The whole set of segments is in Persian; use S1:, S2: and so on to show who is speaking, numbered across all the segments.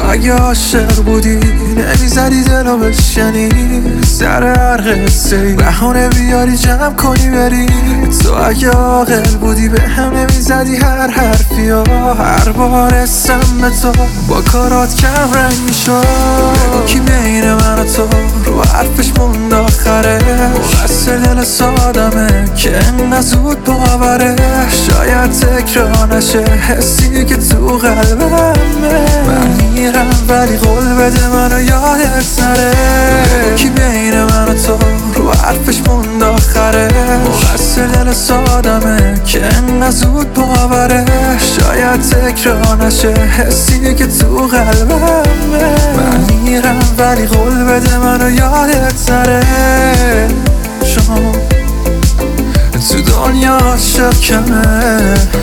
S1: تو اگه عاشق بودی نمیزدی دلو بشکنی، سر هر قصه بهونه بیاری جمع کنی بری. تو اگه عاقل بودی به هم نمیزدی هر حرفی ها، هر بار اسم به تو با کارات کم رنگ میشد. بگو کی بین من و تو رو حرفش موند آخرش، مقصر دل سادمه که انقدر زود باوره. شاید تکرار نشه حسی که تو قلبمه، من میرم ولی قول بده منو یادت نره. بگو کی بین من و تو رو حرفش موند آخرش، مقصر دل سادمه که انقدر زود باوره. شاید تکرار نشه حسی که تو قلبمه، من میرم ولی قول بده منو یادت نره. چون تو دنیا عاشق کمه،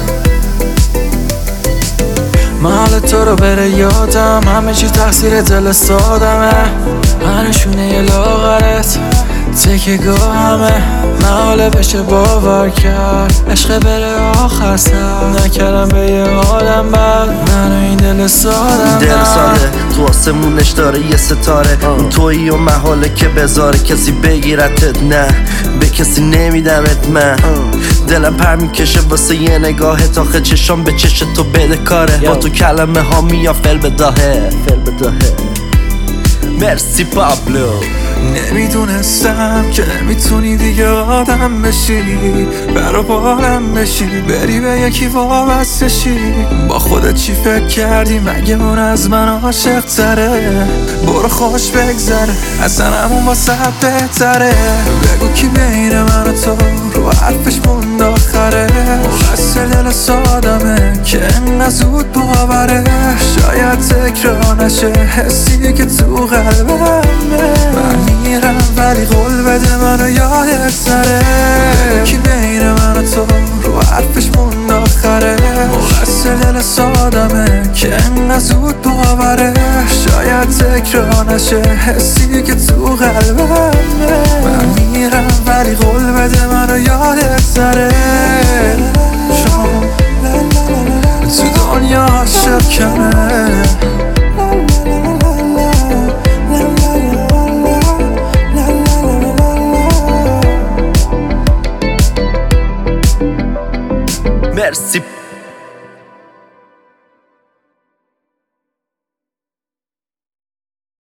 S1: محل تو رو بره یادم، همه چی تقصیر دل سادمه. منشونه یه لاغرت تکه گاهمه، محاله بشه باور کرد عشق بره آخر سر. نکردم به یه آدم بد منو این دل سادم.
S2: دل ساده تو آسمونش داره یه ستاره، اون تویی و محاله که بذاره کسی بگیرتت، نه به کسی نمیدمت. من دلم پر میکشه واسه یه نگاهت، آخه چشم به چش تو بده کاره. با تو کلمه ها میام فل بداهه. مرسی پابلو.
S1: نمیدونستم که میتونی دیگه آدم بشی، برا بالم بشی، بری به یکی وابسته شی. با خودت چی فکر کردی مگه اون از من عاشق تره؟ برو خوش بگذره اصلا همون واسه بهتره. بگو کی بین من و تو رو حرفش موند آخره، مقصر دل سادمه که انقدر زود باوره. شاید تکرار نشه حسی که تو قلبمه، من میرم ولی قول بده منو یادت نره. کی بین من و تو رو حرفش موند آخره، مقصر دل سادمه که انقدر زود باوره. شاید تکرار نشه حسی که تو قلبمه، من میرم ولی قول بده منو یادت نره. چون تو دنیا عاشق کمه.